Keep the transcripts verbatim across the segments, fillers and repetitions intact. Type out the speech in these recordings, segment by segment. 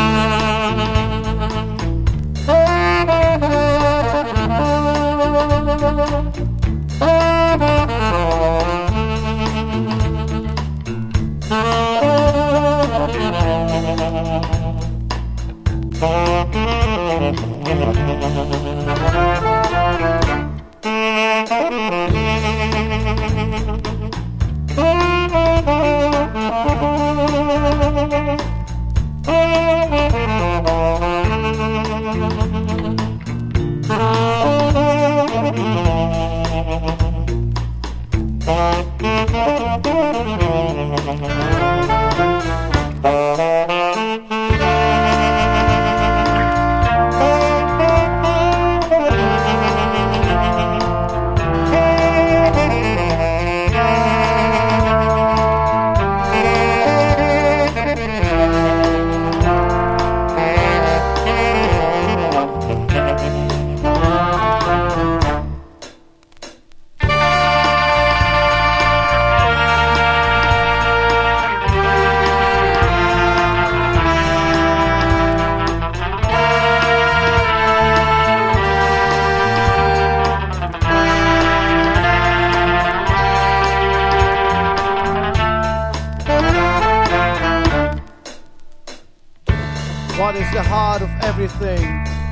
What is the heart of everything?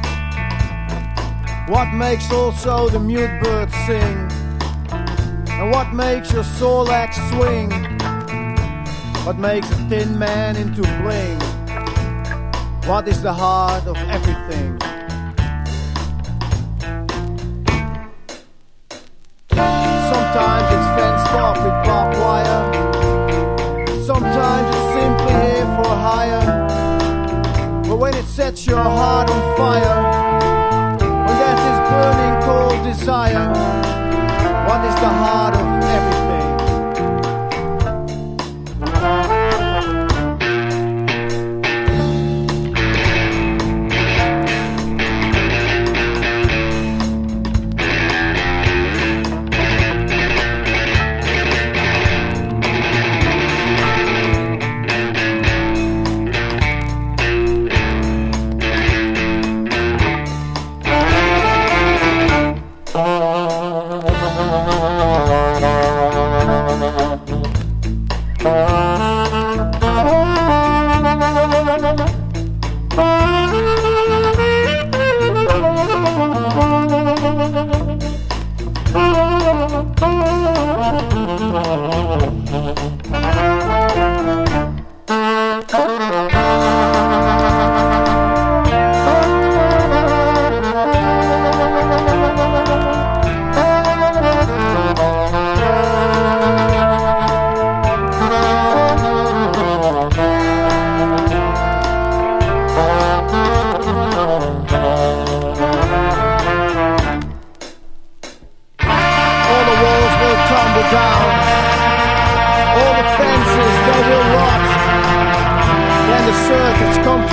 What makes also the mute bird sing? And what makes your soul axe swing? What makes a thin man into bling? What is the heart of everything? Sometimes it's fenced off with barbed wire. Sometimes it's simply here for hire. But when it sets your heart on fire, when there's this burning cold desire, what is the heart of everything? Down. All the fences, they will rot. Then the circus comes